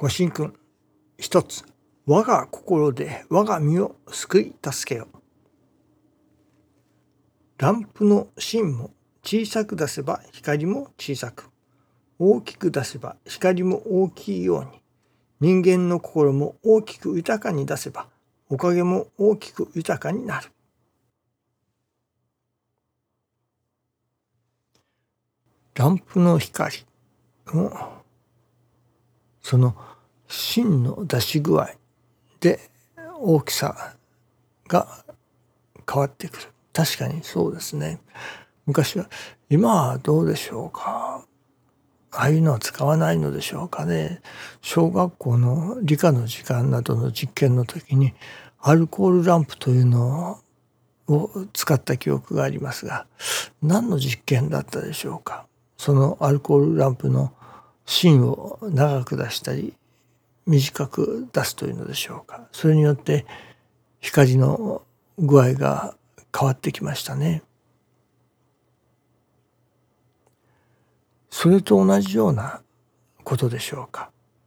ご神君一つ、我が心で我が身を救い助けよ。ランプの芯も小さく出せば光も小さく、大きく出せば光も大きいように、人間の心も大きく豊かに出せばおかげも大きく豊かになる。ランプの光もその芯の出し具合で大きさが変わってくる。確かにそうですね。昔は、今はどうでしょうか。ああいうのは使わないのでしょうかね。小学校の理科の時間などの実験の時にアルコールランプというのを使った記憶がありますが、何の実験だったでしょうか。そのアルコールランプの芯を長く出したり短く出すというのでしょうか。それによって光の具合が変わってきましたね。それと同じようなことでしょうか。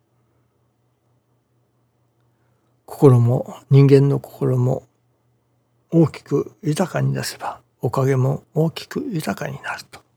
心も人間の心も大きく豊かに出せばおかげも大きく豊かになると。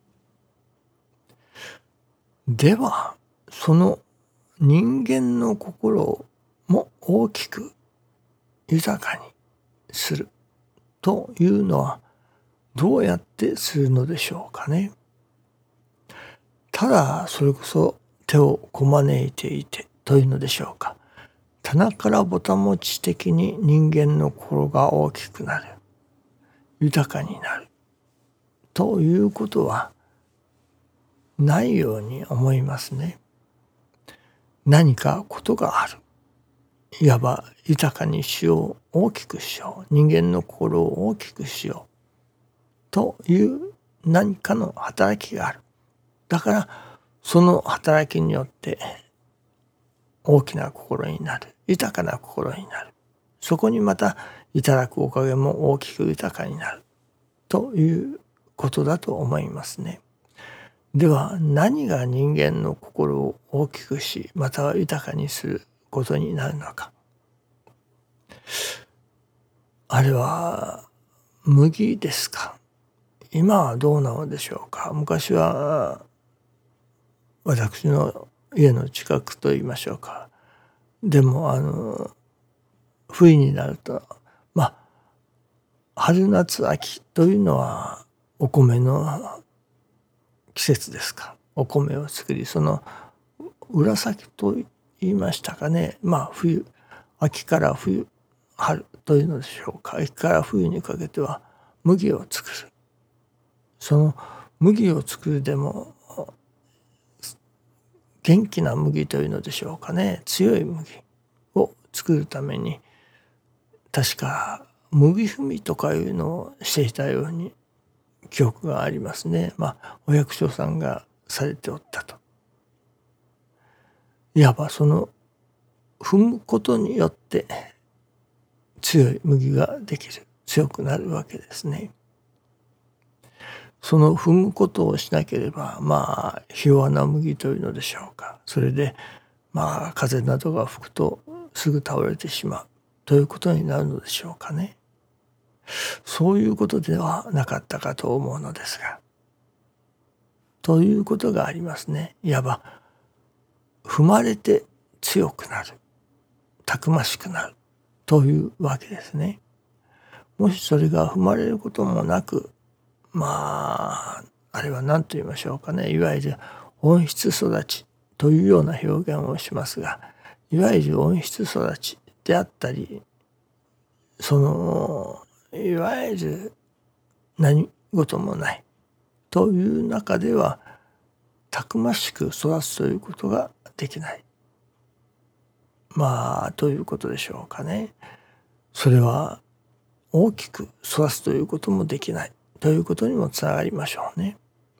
ではその人間の心も大きく豊かにするというのはどうやってするのでしょうかね。ただそれこそ手をこまねいていてというのでしょうか。棚からぼたもち的に人間の心が大きくなる、豊かになるということはないように思いますね。何かことがある。いわば豊かにしよう、大きくしよう、人間の心を大きくしようという何かの働きがある。だからその働きによって大きな心になる、豊かな心になる。そこにまたいただくおかげも大きく豊かになるということだと思いますね。では何が人間の心を大きくし、または豊かにすることになるのか。あれは麦ですか。今はどうなのでしょうか。昔は私の家の近くと言いましょうか。でも冬になると春夏秋というのはお米の季節ですか。お米を作り、その裏先と言いましたかね。冬、秋から冬、春というのでしょうか。秋から冬にかけては麦を作る。その麦を作るでも元気な麦というのでしょうかね。強い麦を作るために確か麦踏みとかいうのをしていたように記憶がありますね。お役所さんがされておったと。いわばその踏むことによって強い麦ができる、強くなるわけですね。その踏むことをしなければひ弱な麦というのでしょうか。それで風などが吹くとすぐ倒れてしまうということになるのでしょうかね。そういうことではなかったかと思うのですが、ということがありますね。いわば踏まれて強くなる、たくましくなるというわけですね。もしそれが踏まれることもなく、あれは何と言いましょうかね。いわゆる温室育ちというような表現をしますが、いわゆる温室育ちであったり、いわゆる何事もないという中ではたくましく育つということができない。ということでしょうかね。それは大きく育つということもできないということにもつながりましょうね。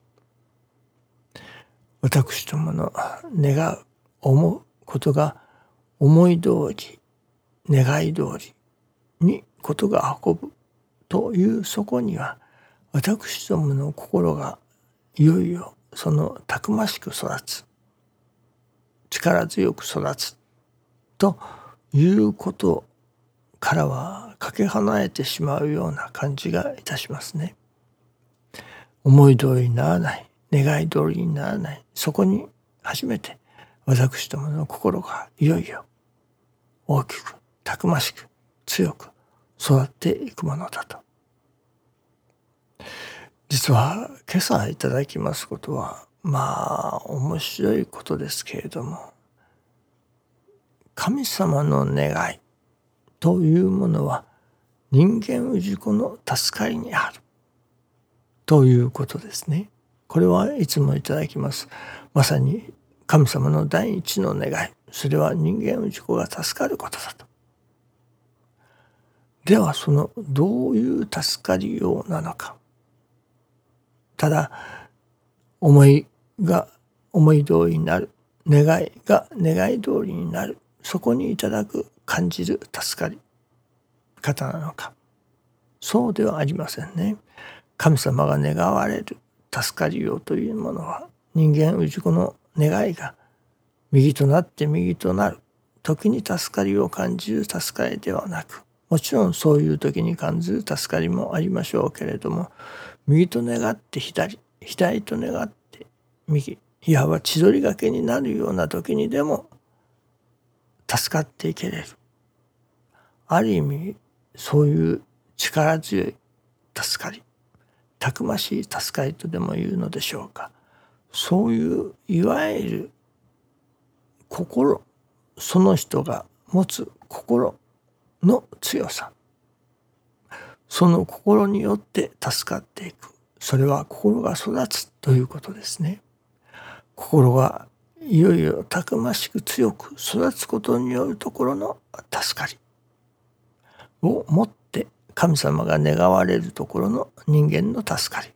私どもの願う、思うことが思い通り、願い通りにことが運ぶというそこには、私どもの心がいよいよそのたくましく育つ、力強く育つということからはかけ離れてしまうような感じがいたしますね。思い通りにならない、願い通りにならない、そこに初めて私どもの心がいよいよ大きくたくましく強く育っていくものだと。実は今朝いただきますことは面白いことですけれども、神様の願いというものは人間氏子の助かりにあるということですね。これはいつもいただきます。まさに神様の第一の願い、それは人間氏子が助かることだと。ではそのどういう助かりようなのか。ただ思いが思い通りになる、願いが願い通りになる、そこにいただく感じる助かり方なのか。そうではありませんね。神様が願われる助かりようというものは、人間氏子の願いが右となって右となる時に助かりを感じる助かりではなく、もちろんそういう時に感じる助かりもありましょうけれども、右と願って左、左と願って右、いわば千鳥がけになるような時にでも助かっていけれる。ある意味そういう力強い助かり、たくましい助かりとでも言うのでしょうか。そういういわゆる心、その人が持つ心の強さ、その心によって助かっていく。それは心が育つということですね。心がいよいよたくましく強く育つことによるところの助かりをもって神様が願われるところの人間の助かり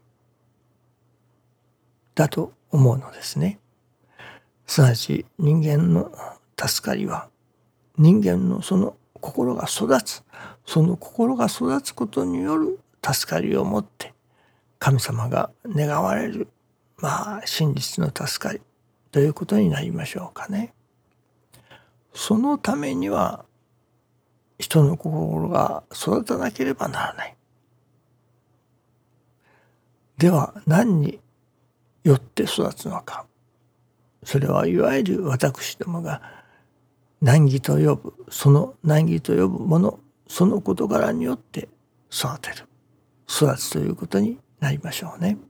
だと思うのですね。すなわち人間の助かりは人間のその心が育つ、その心が育つことによる助かりをもって神様が願われる真実の助かりということになりましょうかね。そのためには人の心が育たなければならない。では何によって育つのか。それはいわゆる私どもが難儀と呼ぶ、その難儀と呼ぶもの、その事柄によって育てる、育つということになりましょうね。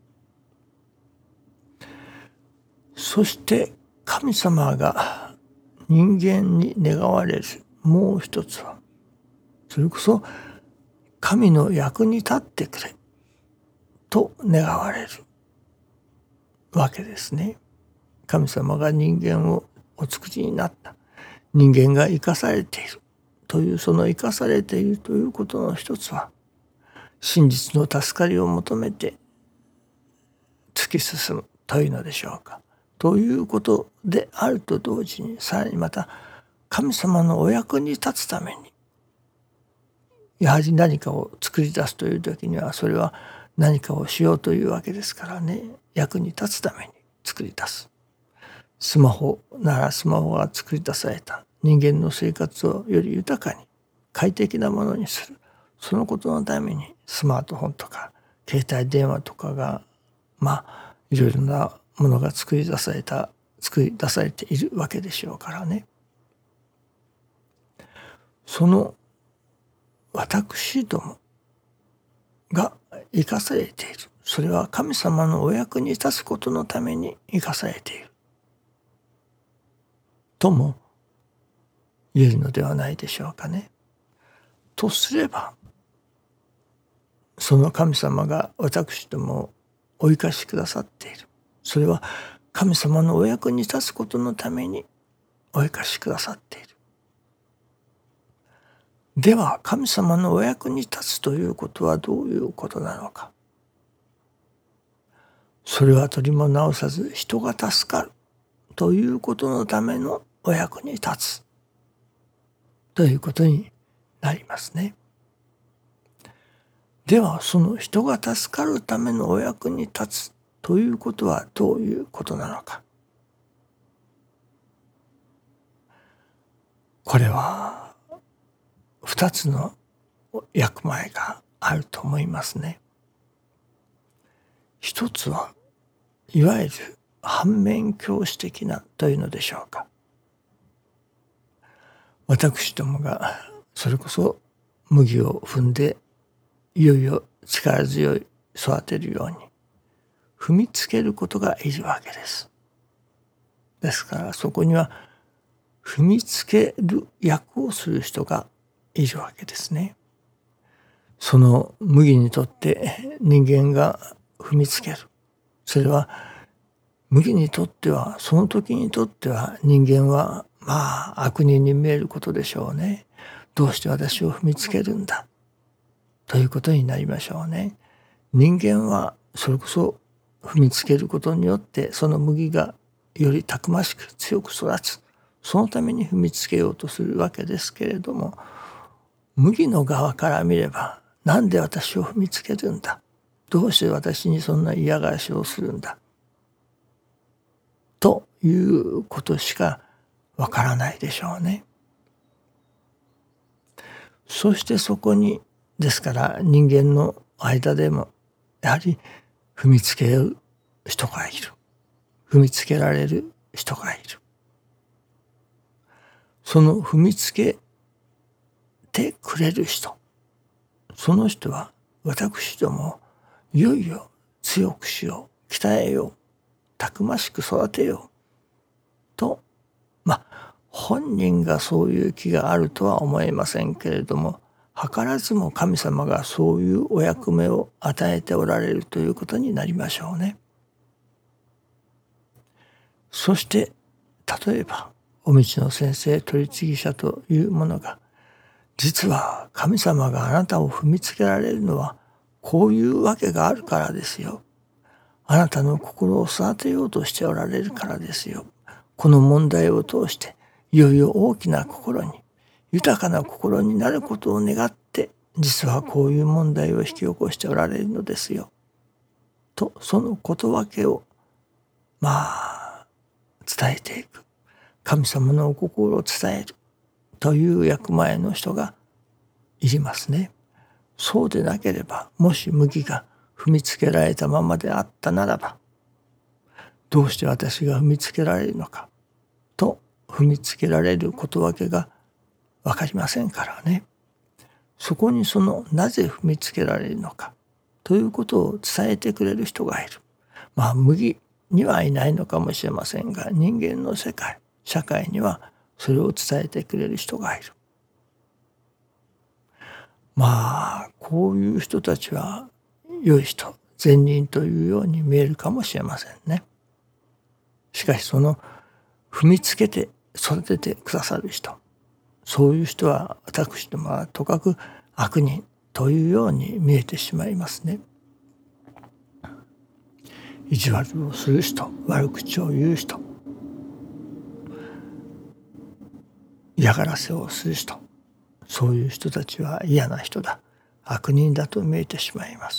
そして神様が人間に願われるもう一つは、それこそ神の役に立ってくれと願われるわけですね。神様が人間をお作りになった。人間が生かされているという、その生かされているということの一つは、真実の助かりを求めて突き進むというのでしょうか。ということであると同時に、さらにまた神様のお役に立つために、やはり何かを作り出すという時には、それは何かをしようというわけですからね。役に立つために作り出す。スマホならスマホが作り出された人間の生活をより豊かに快適なものにする。そのことのためにスマートフォンとか携帯電話とかがいろいろなものが作り出されているわけでしょうからね。その私どもが生かされている。それは神様のお役に立つことのために生かされている。とも言えるのではないでしょうかね。とすれば、その神様が私どもをお生かしくださっている。それは神様のお役に立つことのためにお生かしくださっている。では神様のお役に立つということはどういうことなのか。それはとりも直さず人が助かるということのためのお役に立つということになりますね。ではその人が助かるためのお役に立つということはどういうことなのか。 これは二つの役前があると思いますね。一つはいわゆる反面教師的なというのでしょうか。私どもがそれこそ麦を踏んでいよいよ力強い育てるように踏みつけることがいるわけです。ですからそこには踏みつける役をする人がいるわけですね。その麦にとって人間が踏みつける。それは麦にとってはその時にとっては人間は悪人に見えることでしょうね。どうして私を踏みつけるんだということになりましょうね。人間はそれこそ踏みつけることによってその麦がよりたくましく強く育つ。そのために踏みつけようとするわけですけれども、麦の側から見ればなんで私を踏みつけるんだ、どうして私にそんな嫌がらせをするんだということしかわからないでしょうね。そしてそこにですから人間の間でもやはり踏みつける人がいる、踏みつけられる人がいる。その踏みつけてくれる人、その人は私どもいよいよ強くしよう、鍛えよう、たくましく育てようと、本人がそういう気があるとは思えませんけれども、図らずも神様がそういうお役目を与えておられるということになりましょうね。そして例えばお道の先生取次者というものが、実は神様があなたを踏みつけられるのはこういうわけがあるからですよ。あなたの心を育てようとしておられるからですよ。この問題を通していよいよ大きな心に、豊かな心になることを願って、実はこういう問題を引き起こしておられるのですよ。とそのことわけを伝えていく。神様のお心を伝えるという役前の人がいりますね。そうでなければ、もし麦が踏みつけられたままであったならば、どうして私が踏みつけられるのかと踏みつけられることわけが分かりませんからね。そこにそのなぜ踏みつけられるのかということを伝えてくれる人がいる。麦にはいないのかもしれませんが、人間の世界、社会にはそれを伝えてくれる人がいる。こういう人たちは良い人、善人というように見えるかもしれませんね。しかしその踏みつけて育ててくださる人、そういう人は私どもはとかく悪人というように見えてしまいますね。意地悪をする人、悪口を言う人、嫌がらせをする人、そういう人たちは嫌な人だ、悪人だと見えてしまいます。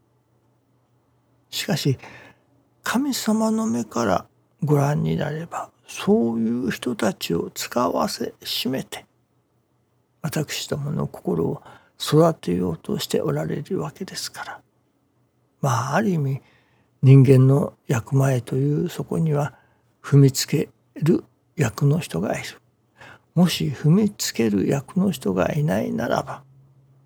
しかし神様の目からご覧になれば、そういう人たちを使わせしめて私どもの心を育てようとしておられるわけですから、ある意味人間の役前というそこには踏みつける役の人がいる。もし踏みつける役の人がいないならば、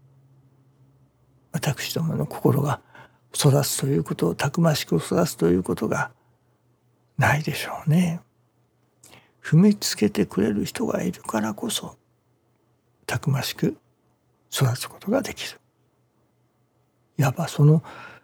私どもの心が育つということを、たくましく育つということがないでしょうね。踏みつけてくれる人がいるからこそ、たくましく育つことができる。いわばその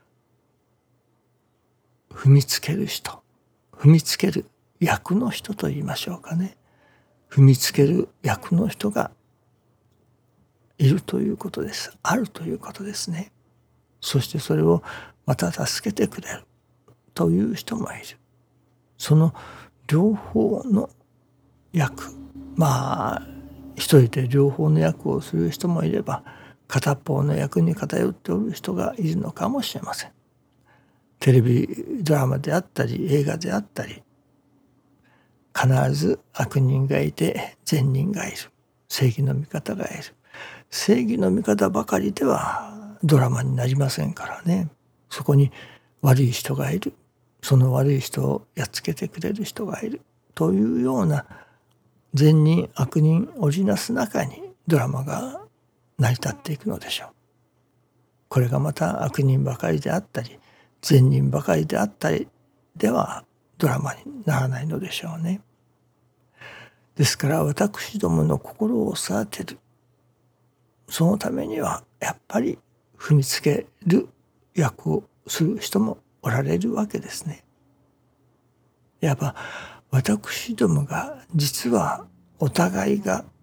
踏みつける人、踏みつける役の人と言いましょうかね。踏みつける役の人がいるということです。あるということですね。そしてそれをまた助けてくれるという人もいる。その両方の役、一人で両方の役をする人もいれば、片方の役に偏っておる人がいるのかもしれません。テレビドラマであったり映画であったり、 必ず悪人がいて善人がいる。正義の味方がいる。正義の味方ばかりではドラマになりませんからね。そこに悪い人がいる。その悪い人をやっつけてくれる人がいる。というような善人悪人織りなす中にドラマが成り立っていくのでしょう。これがまた悪人ばかりであったり善人ばかりであったりではドラマにならないのでしょうね。ですから私どもの心を育てる、そのためにはやっぱり踏みつける役をする人もおられるわけですね。いわば私どもが実はお互い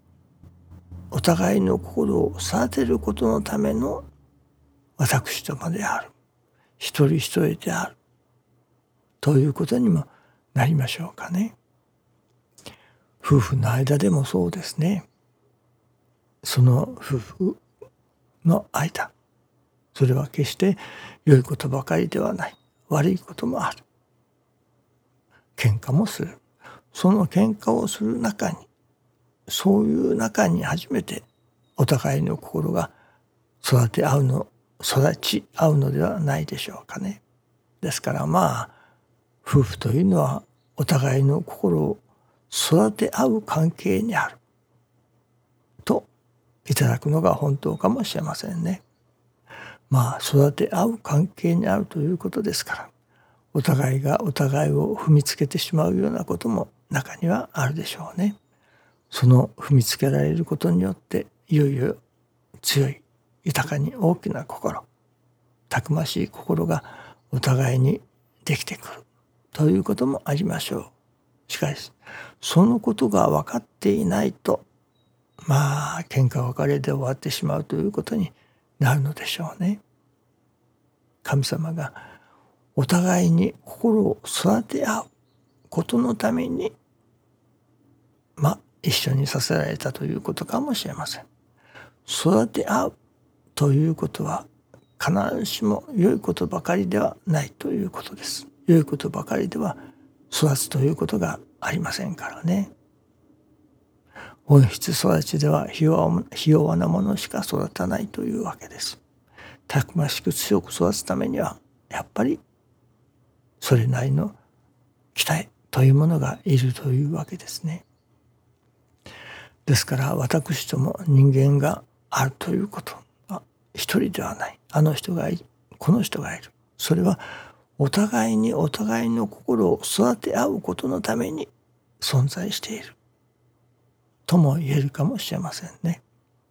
の心を育てることのための私どもである。一人一人である。ということにもなりましょうかね。夫婦の間でもそうですね。その夫婦の間、それは決して良いことばかりではない。悪いこともある。喧嘩もする。その喧嘩をする中に、そういう中に初めてお互いの心が育ち合うのではないでしょうかね。ですから夫婦というのはお互いの心を育て合う関係にあるといただくのが本当かもしれませんね。育て合う関係にあるということですから、お互いがお互いを踏みつけてしまうようなことも中にはあるでしょうね。その踏みつけられることによっていよいよ強い豊かに大きな心、たくましい心がお互いにできてくるということもありましょう。しかしそのことが分かっていないと喧嘩別れで終わってしまうということになるのでしょうね。神様がお互いに心を育て合うことのために一緒にさせられたということかもしれません。育て合うということは必ずしも良いことばかりではないということです。良いことばかりでは育つということがありませんからね。温室育ちではひ弱なものしか育たないというわけです。たくましく強く育つためにはやっぱりそれなりの期待というものがいるというわけですね。ですから私ども人間があるということは一人ではない。あの人がいる、この人がいる。それはお互いにお互いの心を育て合うことのために存在しているとも言えるかもしれませんね。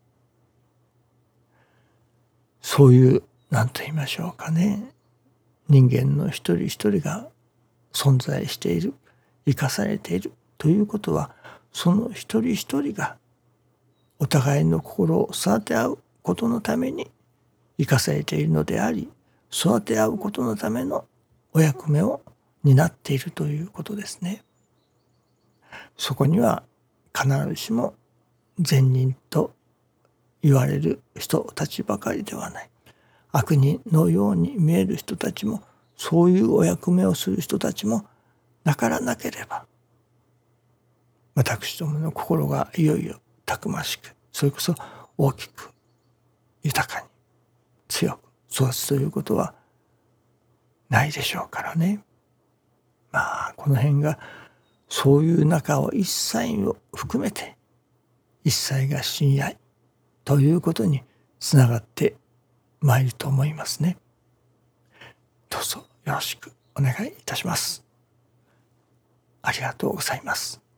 そういう何と言いましょうかね、人間の一人一人が存在している、生かされているということは、その一人一人がお互いの心を育て合うことのために生かされているのであり、育て合うことのためのお役目を担っているということですね。そこには必ずしも善人と言われる人たちばかりではない。悪人のように見える人たちも、そういうお役目をする人たちもなからなければ、私どもの心がいよいよたくましく、それこそ大きく、豊かに、強く育つということはないでしょうからね。この辺がそういう中を一切を含めて、一切が親愛ということにつながってまいると思いますね。どうぞよろしくお願いいたします。ありがとうございます。